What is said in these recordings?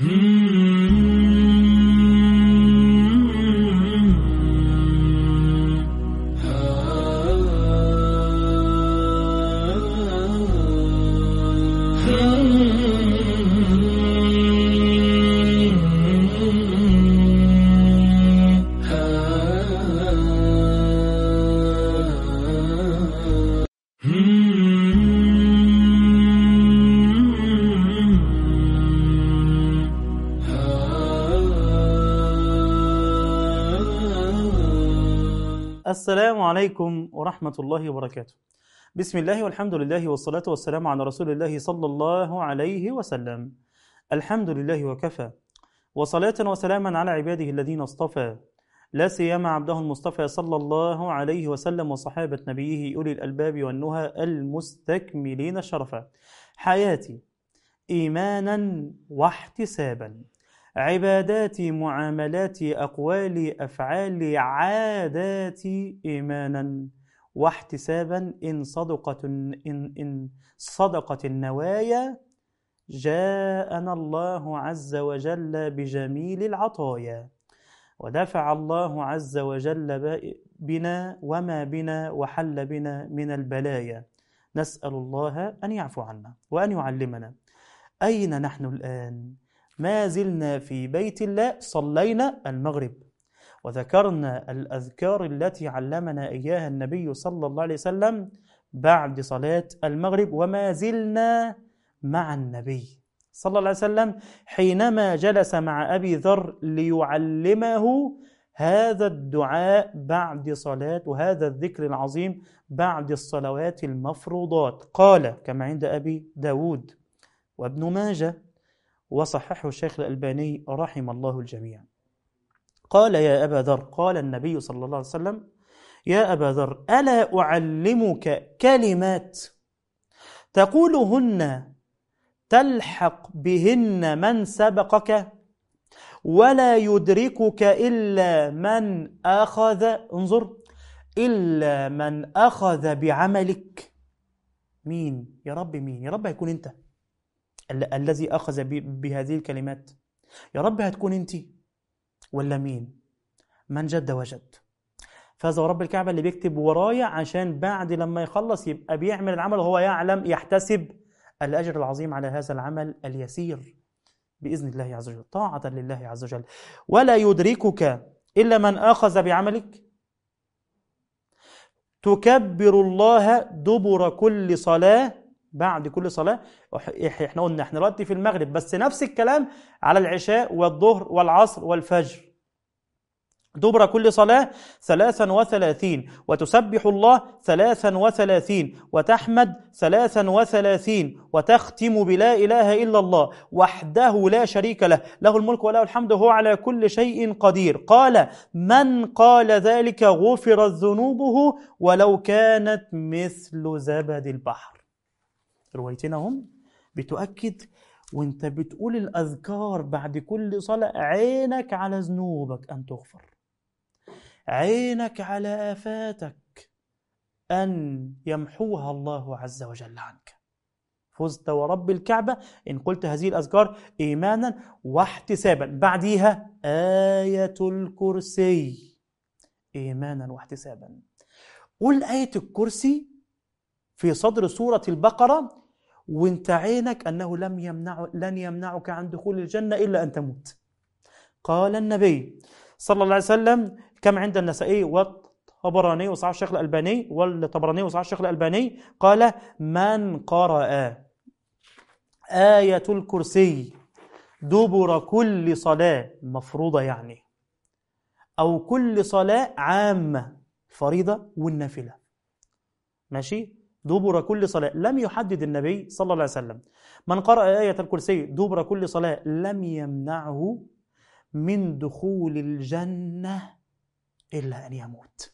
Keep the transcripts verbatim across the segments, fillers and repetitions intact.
السلام عليكم ورحمة الله وبركاته. بسم الله والحمد لله والصلاة والسلام على رسول الله صلى الله عليه وسلم. الحمد لله وكفى، وصلاة وسلاما على عباده الذين اصطفى، لا سيما عبده المصطفى صلى الله عليه وسلم وصحابة نبيه أولي الألباب والنهى المستكملين الشرفا. حياتي إيمانا واحتسابا، عباداتي معاملاتي أقوالي أفعالي عاداتي إيمانا واحتسابا. إن صدقت إن إن صدقت النوايا جاءنا الله عز وجل بجميل العطايا، ودفع الله عز وجل بنا وما بنا وحل بنا من البلايا. نسأل الله أن يعفو عنا وأن يعلمنا. أين نحن الآن؟ ما زلنا في بيت الله، صلينا المغرب وذكرنا الأذكار التي علمنا إياها النبي صلى الله عليه وسلم بعد صلاة المغرب، وما زلنا مع النبي صلى الله عليه وسلم حينما جلس مع أبي ذر ليعلمه هذا الدعاء بعد صلاة وهذا الذكر العظيم بعد الصلوات المفروضات. قال كما عند أبي داود وابن ماجه وصححه الشيخ الألباني رحم الله الجميع. قال يا أبا ذر، قال النبي صلى الله عليه وسلم يا أبا ذر ألا أعلمك كلمات تقولهن تلحق بهن من سبقك ولا يدركك إلا من أخذ انظر إلا من أخذ بعملك. مين يا رب؟ مين يا رب؟ هيكون أنت ال- الذي أخذ بهذه الكلمات. يا رب هتكون أنت ولا مين؟ من جد وجد. فهذا رب الكعبة اللي بيكتب ورايا عشان بعد لما يخلص يبقى بيعمل العمل وهو يعلم يحتسب الأجر العظيم على هذا العمل اليسير بإذن الله عز وجل، طاعة لله عز وجل. ولا يدركك إلا من أخذ بعملك. تكبر الله دبر كل صلاة، بعد كل صلاة. احنا قلنا احنا دلوقتي في المغرب، بس نفس الكلام على العشاء والظهر والعصر والفجر. دبر كل صلاة ثلاثا وثلاثين، وتسبح الله ثلاثا وثلاثين، وتحمد ثلاثا وثلاثين، وتختم بلا إله إلا الله وحده لا شريك له، له الملك وله الحمد وهو على كل شيء قدير. قال من قال ذلك غفرت ذنوبه ولو كانت مثل زبد البحر. روايتنا هم بتؤكد وانت بتقول الأذكار بعد كل صلاة عينك على ذنوبك أن تغفر، عينك على آفاتك أن يمحوها الله عز وجل عنك. فزت ورب الكعبة إن قلت هذه الأذكار إيمانا واحتسابا. بعديها آية الكرسي إيمانا واحتسابا. قل آية الكرسي في صدر سورة البقرة وانت عينك أنه لم يمنع لن يمنعك عن دخول الجنة إلا أن تموت. قال النبي صلى الله عليه وسلم كما عند النسائي والطبراني وصححه الشيخ الألباني والطبراني وصححه الشيخ الألباني قال من قرأ آية الكرسي دبر كل صلاة مفروضة يعني أو كل صلاة عامة فريضة والنافلة، ماشي، دبر كل صلاة، لم يحدد النبي صلى الله عليه وسلم. من قرأ آية الكرسي دبر كل صلاة لم يمنعه من دخول الجنة إلا أن يموت.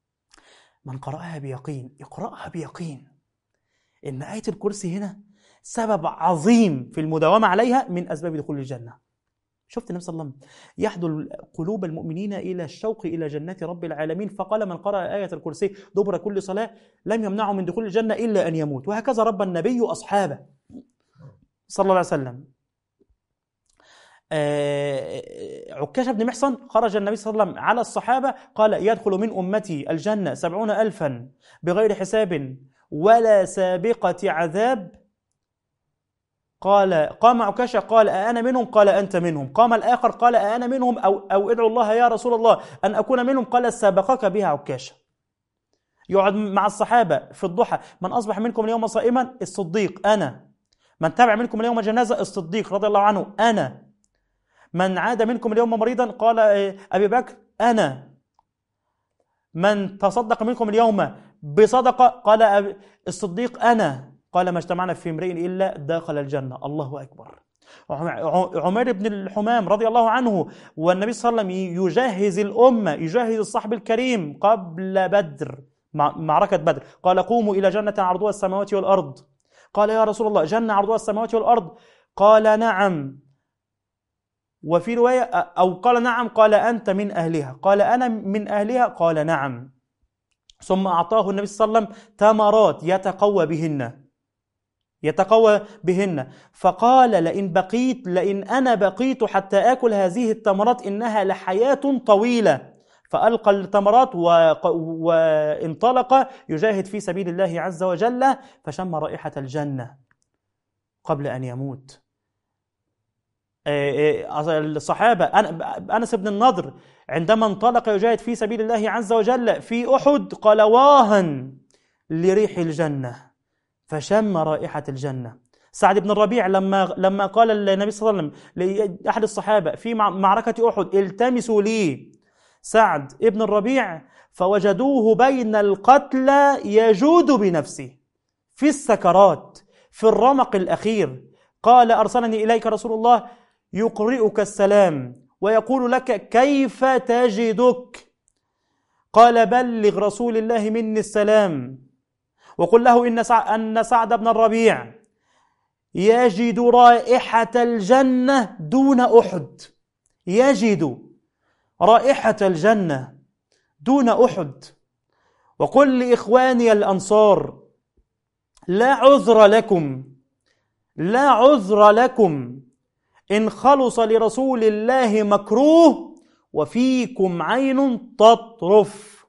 من قرأها بيقين، اقرأها بيقين. إن آية الكرسي هنا سبب عظيم في المداومة عليها من أسباب دخول الجنة. شفت النبي صلى الله عليه وسلم يحدل قلوب المؤمنين إلى الشوق إلى جنات رب العالمين، فقال من قرأ آية الكرسي دبر كل صلاة لم يمنعه من دخول الجنة إلا أن يموت. وهكذا رب النبي أصحابه صلى الله عليه وسلم. عكاشة بن محصن خرج النبي صلى الله عليه وسلم على الصحابة قال يدخل من أمتي الجنة سبعون ألفا بغير حساب ولا سابقة عذاب. قال قام عكاشة قال أأنا منهم؟ قال أنت منهم. قام الآخر قال أأنا منهم أو, أو ادعو الله يا رسول الله أن أكون منهم؟ قال سابقك بها عكاشة. يقعد مع الصحابة في الضحى: من أصبح منكم اليوم صائما؟ الصديق أنا. من تابع منكم اليوم جنازة؟ الصديق رضي الله عنه أنا. من عاد منكم اليوم مريضا؟ قال أبي بكر أنا. من تصدق منكم اليوم بصدقة؟ قال الصديق أنا. قال ما اجتمعنا في امرئ إلا دخل الجنة. الله أكبر. عمر بن الحمام رضي الله عنه والنبي صلى الله عليه وسلم يجهز الأمة، يجهز الصحب الكريم قبل بدر، معركة بدر. قال قوموا إلى جنة عرضها السماوات والأرض. قال يا رسول الله جنة عرضها السماوات والأرض؟ قال نعم. وفي رواية أو قال نعم، قال أنت من أهلها. قال أنا من أهلها؟ قال نعم. ثم أعطاه النبي صلى الله عليه وسلم تمرات يتقوى بهن يتقوى بهن فقال لئن بقيت لئن أنا بقيت حتى آكل هذه التمرات إنها لحياة طويلة. فألقى التمرات وانطلق يجاهد في سبيل الله عز وجل، فشم رائحة الجنة قبل أن يموت. الصحابة أنس بن النضر عندما انطلق يجاهد في سبيل الله عز وجل في أحد قال واها لريح الجنة، فشم رائحة الجنة. سعد بن الربيع لما لما قال النبي صلى الله عليه وسلم لأحد الصحابة في معركة أحد التمسوا لي سعد بن الربيع، فوجدوه بين القتلى يجود بنفسه في السكرات في الرمق الأخير. قال أرسلني إليك رسول الله يقرئك السلام ويقول لك كيف تجدك؟ قال بلغ رسول الله مني السلام وقل له إن أن سعد بن الربيع يجد رائحة الجنة دون أحد، يجد رائحة الجنة دون أحد. وقل لإخواني الأنصار لا عذر لكم لا عذر لكم إن خلص لرسول الله مكروه وفيكم عين تطرف.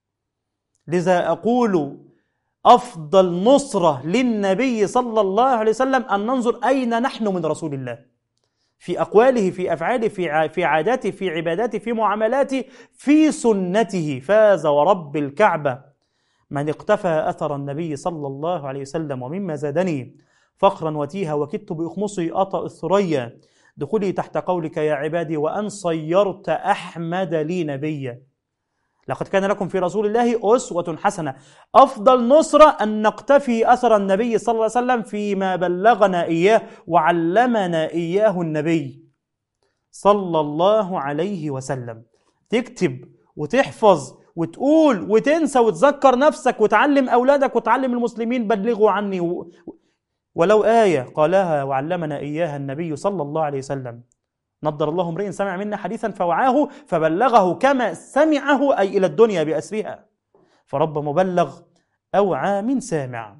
لذا أقول أفضل نصرة للنبي صلى الله عليه وسلم أن ننظر أين نحن من رسول الله في أقواله في أفعاله في في عاداته في عباداته في معاملاته في سنته. فاز ورب الكعبة من اقتفى أثر النبي صلى الله عليه وسلم. ومما زادني فخرا وتيها وكدت بأخمصي أطأ الثريا دخولي تحت قولك يا عبادي وأن صيرت أحمد لي نبيا. لقد كان لكم في رسول الله أسوة حسنة. أفضل نصرة أن نقتفي أثر النبي صلى الله عليه وسلم فيما بلغنا إياه وعلمنا إياه النبي صلى الله عليه وسلم. تكتب وتحفظ وتقول وتنسى وتذكر نفسك وتعلم أولادك وتعلم المسلمين بلغوا عني و... ولو آية قالها وعلمنا إياها النبي صلى الله عليه وسلم. نضر الله امرئ سمع منا حديثا فوعاه فبلغه كما سمعه أي إلى الدنيا بأسرها. فرب مبلغ أوعى من سامع.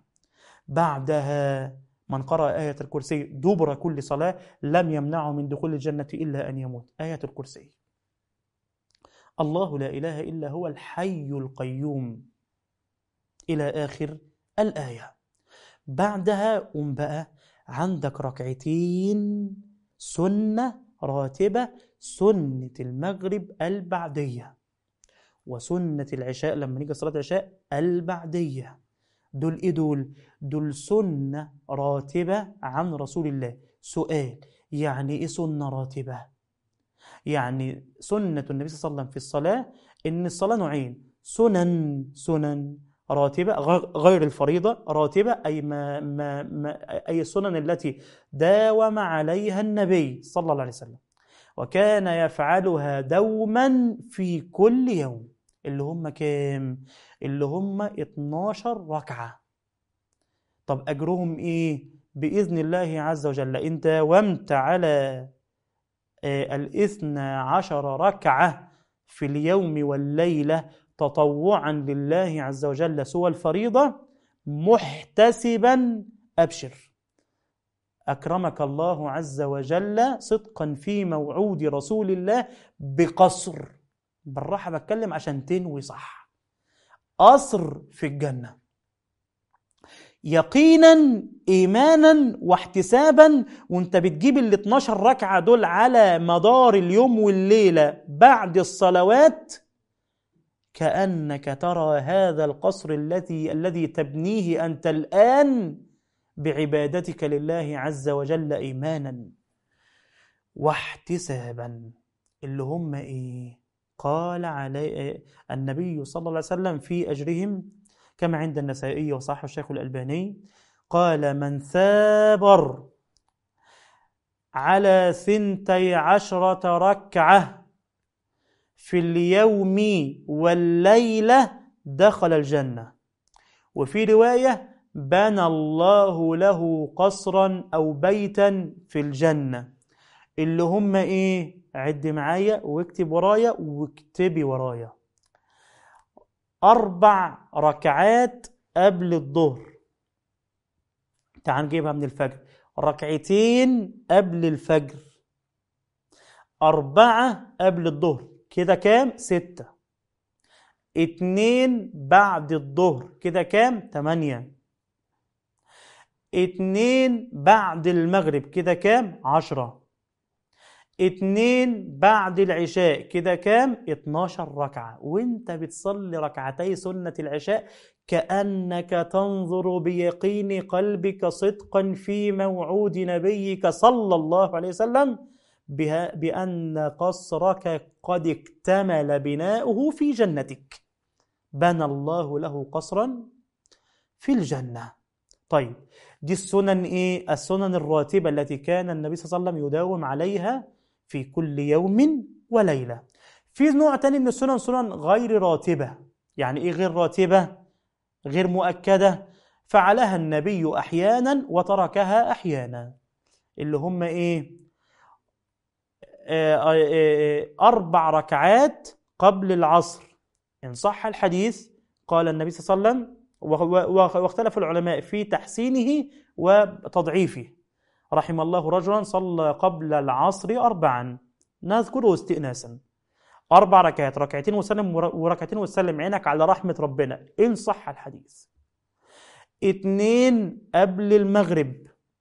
بعدها من قرأ آية الكرسي دبر كل صلاة لم يمنعه من دخول الجنة إلا أن يموت. آية الكرسي. الله لا إله إلا هو الحي القيوم إلى آخر الآية. بعدها قم بقى عندك ركعتين سنة راتبة، سنة المغرب البعدية وسنة العشاء لما نيجي صلاة العشاء البعدية. دول إيه دول؟ دول سنة راتبة عن رسول الله. سؤال: يعني إيه سنة راتبة؟ يعني سنة النبي صلى الله عليه وسلم في الصلاة إن الصلاة نوعين: سنن سنن راتبة غير الفريضة، راتبة أي ما ما ما أي السنن التي داوم عليها النبي صلى الله عليه وسلم وكان يفعلها دوما في كل يوم. اللي هم كام؟ اللي هم اتناشر ركعة. طب أجرهم إيه؟ بإذن الله عز وجل إن داومت على الاثنى عشر ركعة في اليوم والليلة تطوعا لله عز وجل سوى الفريضة محتسبا أبشر. أكرمك الله عز وجل صدقا في موعود رسول الله بقصر. بالراحة بتكلم عشان تنوي صح. قصر في الجنة، يقينا إيمانا واحتسابا. وانت بتجيب ال اتناشر ركعة دول على مدار اليوم والليلة بعد الصلوات، كأنك ترى هذا القصر الذي الذي تبنيه أنت الآن بعبادتك لله عز وجل إيمانا واحتسابا. اللي هم إيه؟ قال علي النبي صلى الله عليه وسلم في أجرهم كما عند النسائي وصححه الشيخ الألباني، قال: من ثابر على ثنتي عشرة ركعة في اليوم والليلة دخل الجنة. وفي رواية: بنى الله له قصرا أو بيتا في الجنة. اللي هم إيه؟ عد معايا واكتب ورايا واكتبي ورايا. أربع ركعات قبل الظهر، تعال نجيبها من الفجر. ركعتين قبل الفجر، أربعة قبل الظهر، كده كام؟ ستة. اتنين بعد الظهر، كده كام؟ تمانية. اتنين بعد المغرب، كده كام؟ عشرة. اتنين بعد العشاء، كده كام؟ اتناشر ركعة. وانت بتصلي ركعتي سنة العشاء كأنك تنظر بيقين قلبك صدقا في موعود نبيك صلى الله عليه وسلم بأن قصرك قد اكتمل بناؤه في جنتك. بنى الله له قصرا في الجنة. طيب، دي السنن ايه؟ السنن الراتبة التي كان النبي صلى الله عليه وسلم يداوم عليها في كل يوم وليلة. في نوع تاني من السنن، سنن غير راتبة. يعني ايه غير راتبة؟ غير مؤكدة، فعلها النبي أحيانا وتركها أحيانا. اللي هم ايه؟ آه آه آه أربع ركعات قبل العصر إن صح الحديث. قال النبي صلى الله عليه وسلم، واختلف العلماء في تحسينه وتضعيفه: رحم الله رجلا صلى قبل العصر أربعا، نذكره استئناسا. أربع ركعات، ركعتين وسلم وركعتين وسلم، عينك على رحمة ربنا إن صح الحديث. اتنين قبل المغرب،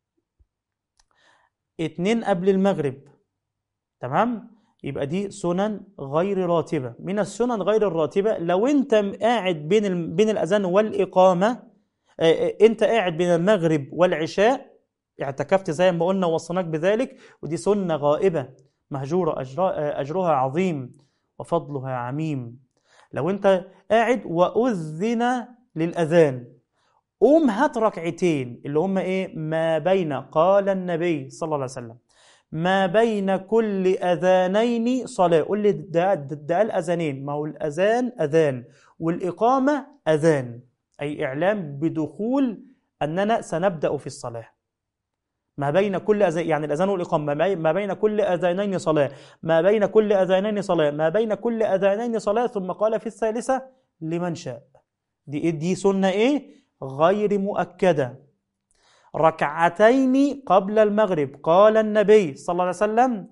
اتنين قبل المغرب، تمام؟ يبقى دي سنن غير راتبة. من السنن غير الراتبة، لو انت قاعد بين بين الأذان والإقامة، انت قاعد بين المغرب والعشاء، اعتكفت زي ما قلنا ووصيناك بذلك، ودي سنة غائبة مهجورة أجرها عظيم وفضلها عميم. لو انت قاعد وأذن للأذان، قوم هات ركعتين اللي هم ايه؟ ما بين، قال النبي صلى الله عليه وسلم: ما بين كل أذانين صلاة. قل لي ده, ده الأذانين، ما هو الأذان أذان والإقامة أذان، أي إعلام بدخول أننا سنبدأ في الصلاة. ما بين كل أذان، يعني الأذان والإقامة، ما بين كل أذانين صلاة، ما بين كل أذانين صلاة، ما بين كل أذانين صلاة. ثم قال في الثالثة: لمن شاء. دي, دي سنة إيه؟ غير مؤكدة. ركعتين قبل المغرب، قال النبي صلى الله عليه وسلم: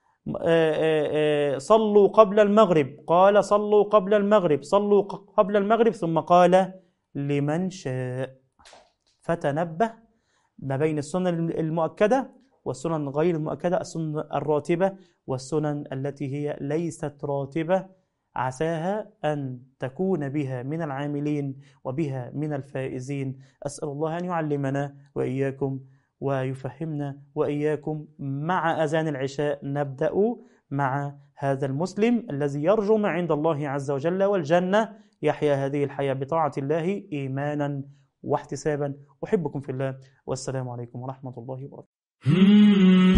صلوا قبل المغرب. قال: صلوا قبل المغرب، صلوا قبل المغرب. ثم قال: لمن شاء. فتنبه ما بين السنن المؤكدة والسنن غير المؤكدة، السنن الراتبة والسنن التي هي ليست راتبة، عساها أن تكون بها من العاملين وبها من الفائزين. أسأل الله أن يعلمنا وإياكم ويفهمنا وإياكم. مع أذان العشاء نبدأ مع هذا المسلم الذي يرجو ما عند الله عز وجل والجنة، يحيا هذه الحياة بطاعة الله إيمانا واحتسابا. أحبكم في الله، والسلام عليكم ورحمة الله وبركاته.